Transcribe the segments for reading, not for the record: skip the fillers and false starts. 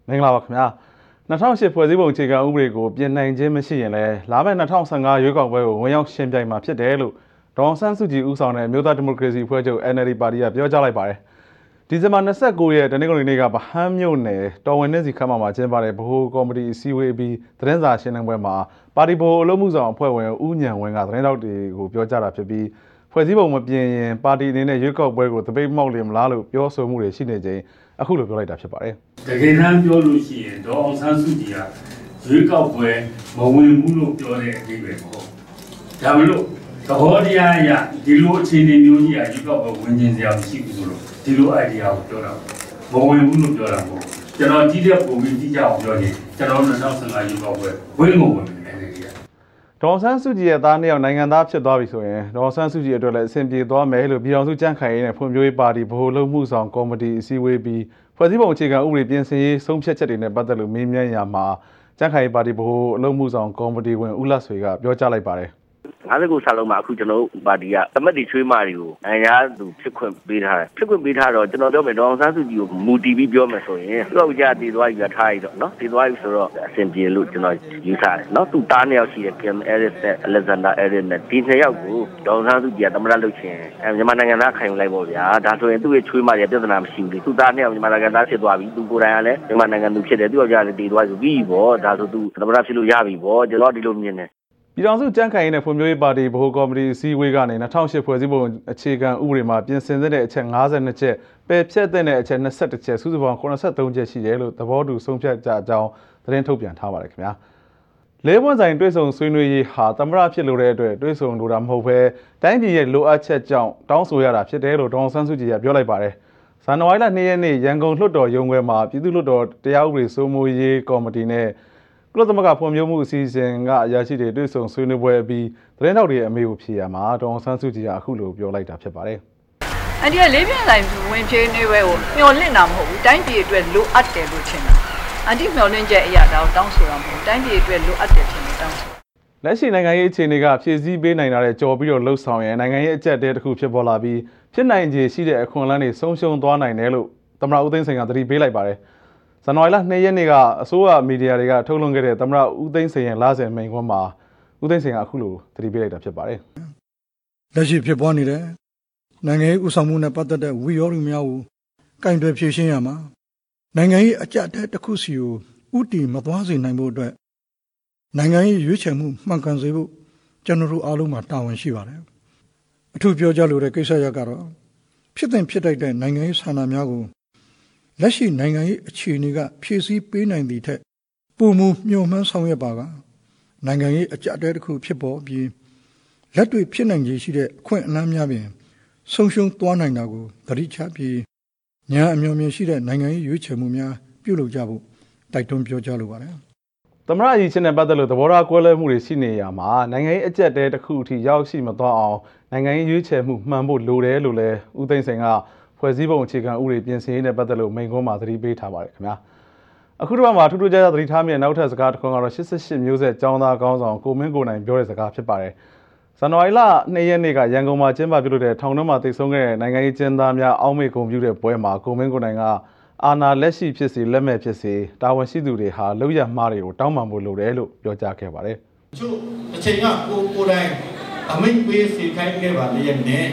မင်္ဂလာပါခင်ဗျာ2008ဖွဲ့စည်းပုံအခြေခံဥပဒေကိုပြင်နိုင်ခြင်းမရှိရင်လည်းလာမယ့်2015ရွေးကောက်ပွဲကိုဝင်ရောက်ရှင်ပြိုင်မှာဖြစ်တယ်လို့ဒေါ်အောင်ဆန်းစုကြည်ဦးဆောင်တဲ့မြို့သားဒီမိုကရေစီအဖွဲ့ချုပ် NLD ပါတီကပြောကြားလိုက်ပါတယ်ဒီဇင်ဘာ29ရက်တနင်္ဂနွေနေ့ကဗဟန်းမြို့နယ်တော်ဝင်နှင်းစီခမ်းမမှာကျင်းပတဲ့ဗဟိုကော်မတီအစည်းအဝေးပြီးသတင်းစာရှင်းလင်းပွဲမှာပါတီဗဟိုအလုပ်မှုဆောင်အဖွဲ့ဝင်ဦးညံဝင်းကသတင်းတောက်တွေကိုပြောကြားတာဖြစ်ပြီးဖွဲ့စည်းပုံမပြင်ရင်ပါတီအနေနဲ့ရွေးကောက်ပွဲကိုတပိတ်မောက်လိမ့်မလားလို့ပြောဆိုမှုတွေရှိနေချိန်အခုလိုပြောလိုက်တာဖြစ်ပါတယ်တကယ်တမ်းပြောလို့ရှိရင်ဒေါ်အောင်ဆန်းစုကြည်ကရွေးကောက်ပွဲမဝင်ဘူးလို့ပြောတဲ့အဓိပ္ပာယ်မဟုတ်ဒါမလို့သဘောတရားအရဒီလိုအခြေအနေမျိုးကြီးကရွေးကောက်ပွဲဝင်ခြင်းစရာမရှိဘူးဆိုတော့ဒီလို idea ကိုပြောတာမဝင်ဘူးလို့ပြောတာမဟုတ်ကျွန်တော်ဒီတဲ့ပုံပြီးတိကျအောင်ပြောရင်ကျွန်တော်2015ရွေးကောက်ပွဲဝင်ကိုဝင်နေတယ်ဒေါ်ဆန်းစုကြည်ရဲ့သားနှစ်ယောက်နိုင်ငံသားဖြစ်သွားပြီဆိုရင်ဒေါ်ဆန်းစုကြည်အတွက်လည်းအဆင်ပြေသွားမယ်လို့ပြည်တော်စုကြံ့ခိုင်ရေးနဲ့ဖွံ့ဖြိုးရေးပါတီဗဟိုလုံမှုဆောင်ကော်မတီအစည်းအဝေးပြီးဖွဲ့စည်းပုံအခြေခံဥပဒေပြင်ဆင်ရေးဆုံးဖြတ်ချက်တွေနဲ့ပတ်သက်လို့မေးမြန်းရမှာကြံ့ခိုင်ရေးပါတီဗဟိုအလုံမှုဆောင်ကော်မတီဝင်ဦးလတ်ဆွေကပြောကြားလိုက်ပါတယ် 59ဆက်လုံးမှာအခုကျွန်တော်ပါတီကသမက်တီချွေးမာတွေကိုနိုင်ငံသူဖြစ်ခွင့်ပေးထားတယ်ဖြစ်ခွင့်ပေးထားတော့ကျွန်တော်ပြောမယ်ဒေါအောင်ဆန်းစုကြည်ကိုမူတည်ပြီးပြောမယ်ဆိုရင်သူ့အကြတည်သွားပြီးထားရတော့နော်တည်သွားပြီဆိုတော့အဆင်ပြေလို့ကျွန်တော်ယူဆတယ်နော်သူတားနှစ်ယောက်ရှိတယ် Kim Ellis နဲ့ Alexander Ellis နဲ့ဒီနှစ်ယောက်ကိုဒေါအောင်ဆန်းစုကြည်ကသမရလုပ်ချင်မြန်မာနိုင်ငံသားခံယူလိုက်ပေါ့ဗျာဒါဆိုရင်သူ့ရဲ့ချွေးမာတွေပြဿနာမရှိဘူးလေသူတားနှစ်ယောက်မြန်မာနိုင်ငံသားဖြစ်သွားပြီသူကိုယ်တိုင်ကလည်းမြန်မာနိုင်ငံသူဖြစ်တယ်သူ့အကြလည်းတည်သွားပြီပြီးပေါ့ဒါဆိုသူသမရဖြစ်လို့ရပြီပေါ့ကျွန်တော်ဒီလိုမြင်တယ်ပြည်တော်စုကြံ့ခိုင်ရေးနဲ့ဖွံ့ဖြိုးရေးပါတီဗဟိုကော်မတီအစည်းအဝေးကနေ2008ဖွဲ့စည်းပုံအခြေခံဥပဒေမှာပြင်ဆင်တဲ့အချက်52ချက်ပယ်ဖျက်တဲ့အချက်21ချက်စုစုပေါင်း83ချက်ရှိတယ်လို့သဘောတူဆုံးဖြတ်ကြအကြောင်းသတင်းထုတ်ပြန်ထားပါတယ်ခင်ဗျာလေးပွင့်ဆိုင်တွဲဆုံဆွေးနွေးရေးဟာသမရဖြစ်လို့တဲ့အတွက်တွဲဆုံလိုတာမဟုတ်ဘဲတိုင်းပြည်ရဲ့လိုအပ်ချက်ကြောင့်တောင်းဆိုရတာဖြစ်တယ်လို့ဒေါအောင်ဆန်းစုကြည်ကပြောလိုက်ပါတယ်ဇန်နဝါရီလ2ရက်နေ့ရန်ကုန်လွှတ်တော်ရုံးခွဲမှာပြည်သူ့လွှတ်တော်တရားဥပဒေစိုးမိုးရေးကော်မတီနဲ့ကုလသမဂ္ဂဖွံ့ဖြိုးမှုအစီအစဉ်ကအရာရှိတွေတွေ့ဆုံဆွေးနွေးပွဲပြီးသတင်းထောက်တွေအမေကိုဖြေရမှာဒေါအောင်ဆန်းစုကြည်ကအခုလိုပြောလိုက်တာဖြစ်ပါတယ်။အဲ့ဒီလေးပြဆိုင်ဝင်ဖြေနေပွဲကိုမျှော်လင့်တာမဟုတ်ဘူးတိုင်းပြည်အတွက်လိုအပ်တယ်လို့ထင်တာ။အန်တီမျှော်လင့်ချက်အရာတော့တောင်းဆိုတာမဟုတ်တိုင်းပြည်အတွက်လိုအပ်တယ်ထင်တယ်တောင်းဆို။လက်ရှိနိုင်ငံရေးအခြေအနေကဖြည့်ဆည်းပေးနိုင်တာတဲ့ကြော်ပြီးတော့လှုပ်ဆောင်ရင်နိုင်ငံရေးအကျပ်တဲတစ်ခုဖြစ်ပေါ်လာပြီးဖြစ်နိုင်ခြေရှိတဲ့အခွင့်အလမ်းတွေဆုံးရှုံးသွားနိုင်တယ်လို့သမ္မတဦးသိန်းစိန်ကသတိပေးလိုက်ပါတယ်ဇန်နဝါရီလ2ရက်နေ့ကအစိုးရမီဒီယာတွေကထုတ်လွှင့်ခဲ့တဲ့သမ္မတဦးသိန်းစိန်ရဲ့လဆယ်မိန့်ခွန်းမှာဦးသိန်းစိန်ကအခုလိုသတိပေးလိုက်တာဖြစ်ပါတယ်။လက်ရှိဖြစ်ပွားနေတဲ့နိုင်ငံရေးဥဆောင်မှုနဲ့ပတ်သက်တဲ့ဝိရောဓများကိုကင်တွယ်ဖြေရှင်းရမှာနိုင်ငံရေးအကြက်တဲ့တစ်ခုစီကိုဥတီမသွားစေနိုင်ဖို့အတွက်နိုင်ငံရေးရွေးချယ်မှုမှန်ကန်စေဖို့ကျွန်တော်တို့အားလုံးမှာတာဝန်ရှိပါတယ်။အထူးပြောကြားလိုတဲ့ကိစ္စရပ်ကတော့ဖြစ်တဲ့ဖြစ်တိုက်တဲ့နိုင်ငံရေးဆန္ဒများကိုလက်ရှိနိုင်ငံရေးအခြေအနေကဖြည့်ဆည်းပေးနိုင်သည့်ထက်ပုံမူမျှော်မှန်းဆောင်ရွက်ပါကနိုင်ငံရေးအကြအတဲတစ်ခုဖြစ်ပေါ်ပြီးလက်တွေ့ဖြစ်နိုင်ခြေရှိတဲ့အခွင့်အလမ်းများပင်ဆုံးရှုံးသွားနိုင်တာကိုသတိချပြီးညာအမျှော်မြင်ရှိတဲ့နိုင်ငံရေးရွေးချယ်မှုများပြုလုပ်ကြဖို့တိုက်တွန်းပြောကြားလိုပါတယ်။သမ္မတအကြီးချင်းနဲ့ပတ်သက်လို့သဘောထားကွဲလွဲမှုတွေရှိနေရမှာနိုင်ငံရေးအကြက်တဲတစ်ခုအထိရောက်ရှိမသွားအောင်နိုင်ငံရေးရွေးချယ်မှုမှန်ဖို့လိုတယ်လို့လည်းဦးသိန်းစိန်ကဖွဲ့စည်းပုံအခြေခံဥပဒေပြင်ဆင်ရေးနဲ့ပတ်သက်လို့မိန့်ခွန်းမှာသတိပေးထားပါတယ်ခင်ဗျာအခုတစ်ပတ်မှာထူးထူးခြားခြားသတိထားမိတဲ့နောက်ထပ်စကားတစ်ခုကတော့88မျိုးဆက်ကျောင်းသားကောင်းဆောင်ကိုမင်းကိုနိုင်ပြောတဲ့စကားဖြစ်ပါတယ်ဇန်နဝါရီလ2ရက်နေ့ကရန်ကုန်မှာကျင်းပပြုလုပ်တဲ့ထောင်ထဲမှာတိတ်ဆုံးခဲ့တဲ့နိုင်ငံရေးကျင်းသားများအောက်မေ့ဂုဏ်ပြုတဲ့ပွဲမှာကိုမင်းကိုနိုင်ကအာဏာလက်ရှိဖြစ်စီလက်မဲ့ဖြစ်စီတာဝန်ရှိသူတွေဟာလောက်ရမှားတွေကိုတောင်းပန်ဖို့လိုတယ်လို့ပြောကြားခဲ့ပါတယ်ချို့အချိန်ကကိုတိုင်းအမိန့်ပေးစီခိုင်းခဲ့ပါလေနဲ့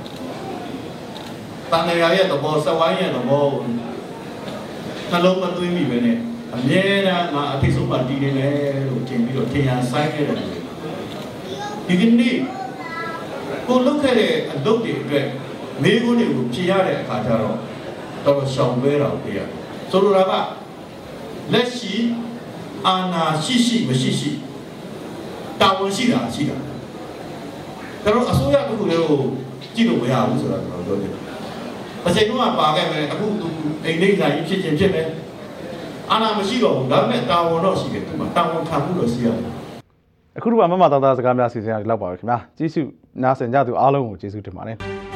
တန်ရရဲ့သဘောစဝိုင်းရဲ့သဘောနှလုံးမသွင်းမိပဲနဲ့အမြဲတမ်းငါအထိတ်ဆုံးမှတည်နေတယ်လို့ထင်ပြီးတော့ထင်ရဆိုင်ခဲ့တယ်ဒီကနေ့ကိုလုတ်ခဲ့တဲ့အလုပ်တွေအတွက်မေးခွန်းတွေကိုဖြေရတဲ့အခါကျတော့တော်ရှောင်ပဲတော့ပြရဆိုလိုတာကလက်ရှိအာဏာရှိမရှိတာဝန်ရှိတာရှိတာဒါတော့အစိုးရတစ်ခုလည်းကိုကြည့်လို့မရဘူးဆိုတာကျွန်တော်ပြောတယ်အချိန်ကပါခဲ့မယ်အခုသူအိမ်လိမ့်ဆိုင်ဖြစ်ခြင်းဖြစ်မယ်အာဏာမရှိတော့ဘူးဒါပေမဲ့တာဝန်တော့ရှိတယ်သူမှာတာဝန်ခံမှုတော့ရှိရတယ်အခုတော့မမသားသားစကားများစီစဉ်ရဒီလောက်ပါပဲခင်ဗျာကျေးဇူးနားဆင်ကြသူအားလုံးကိုကျေးဇူးတင်ပါတယ်